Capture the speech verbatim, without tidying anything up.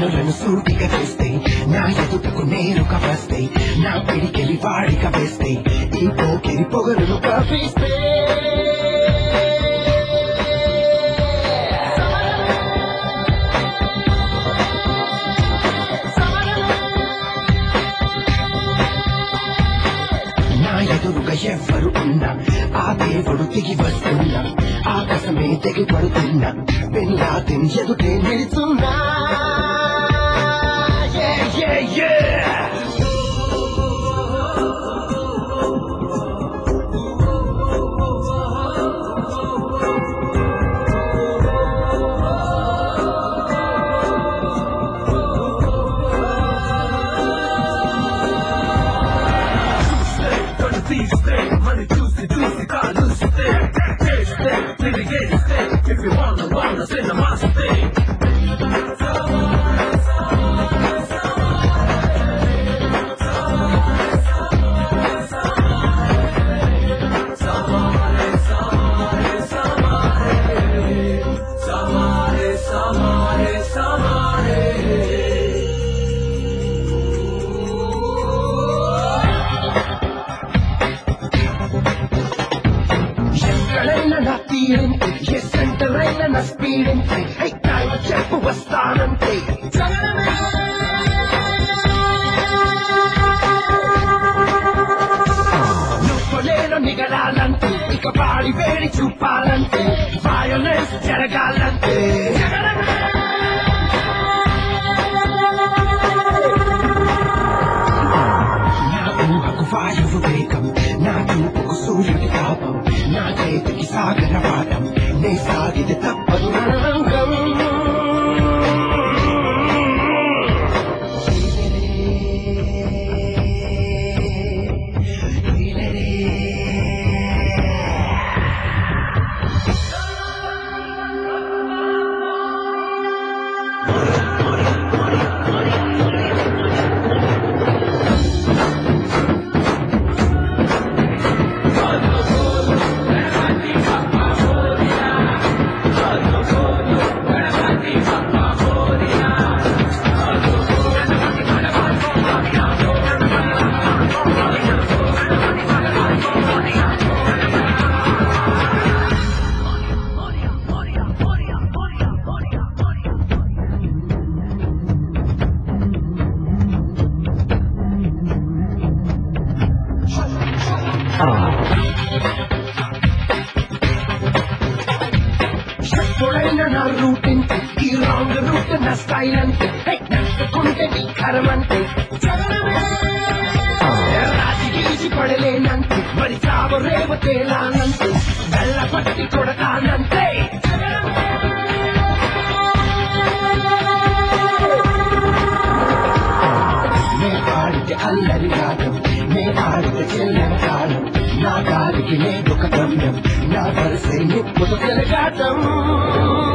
కనులను సూటిగా చేస్తే నా ఎదుటకు నేరుగా వస్తే నా పిడికెలి వాడిగా వేస్తే ఈ పోకిరి పొగరును కవిస్తే ఎదురుగా ఎవ్వరు ఉన్నా ఆ దేవుడు దిగి వస్తున్నా ఆకాశమే తెగి పడుతున్నా బిన్ లాదెన్ ఎదుటే నిలుచున్నా Money juicy, juicy, car loose thing. Taste thing, litigate thing. If you wanna, wanna, send a master thing. నా తీరింతే ఏ సెంటర్ అయినా నా స్పీడింతే టైం చెప్పు వస్తానంతే నువ్వులేను నిగరాలంటే ఇక పాడి వేడి చూపాలంటే వయోలెన్స్ జరగాలంటే నా ఊహకు వాయువు వేగం నా చూపుకు సూర్యుడి తాపం నా చేతికి సాగర పాఠం నే సాగితే తప్పదు రంగం ఎప్పుడైనా నా రూట్ ఇంతే ఈ రాంగ్ రూట్ నా స్టైల్ అంతే నచ్చుకుంటే నీ కరమంతే రాజి గీసి పడలేనంతే మరి చావు రేపు తేలానంతే వెళ్ళ పట్టి కొడతానంతే నే పాడితే అల్లరి రాగం నే ఆడితే చెల్లని కాలం నా గాలికి నేదొక గమ్యం నా వరసే నిప్పుతో చెలగాటం